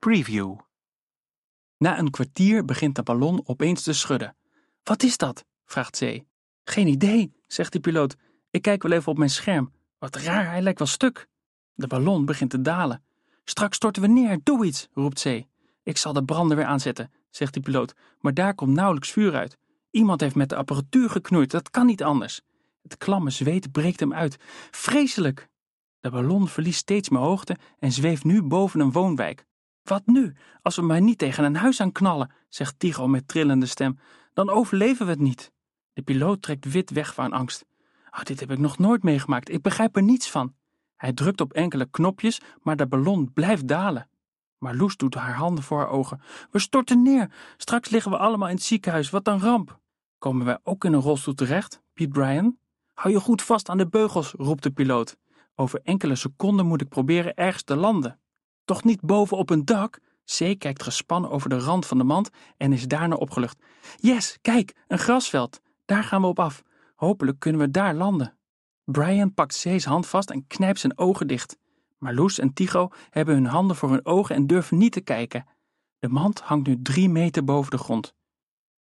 Preview. Na een kwartier begint de ballon opeens te schudden. Wat is dat? Vraagt Zee. Geen idee, zegt de piloot. Ik kijk wel even op mijn scherm. Wat raar, hij lijkt wel stuk. De ballon begint te dalen. Straks storten we neer, doe iets, roept Zee. Ik zal de brandweer aanzetten, zegt de piloot, maar daar komt nauwelijks vuur uit. Iemand heeft met de apparatuur geknoeid, dat kan niet anders. Het klamme zweet breekt hem uit. Vreselijk! De ballon verliest steeds meer hoogte en zweeft nu boven een woonwijk. Wat nu, als we maar niet tegen een huis aan knallen, zegt Tycho met trillende stem. Dan overleven we het niet. De piloot trekt wit weg van angst. Dit heb ik nog nooit meegemaakt, ik begrijp er niets van. Hij drukt op enkele knopjes, maar de ballon blijft dalen. Marloes doet haar handen voor haar ogen. We storten neer, straks liggen we allemaal in het ziekenhuis, wat een ramp. Komen wij ook in een rolstoel terecht, Piet Brian? Hou je goed vast aan de beugels, roept de piloot. Over enkele seconden moet ik proberen ergens te landen. Toch niet boven op een dak? Zee kijkt gespannen over de rand van de mand en is daarna opgelucht. Yes, kijk, een grasveld. Daar gaan we op af. Hopelijk kunnen we daar landen. Brian pakt Zee's hand vast en knijpt zijn ogen dicht. Marloes en Tycho hebben hun handen voor hun ogen en durven niet te kijken. De mand hangt nu 3 meter boven de grond.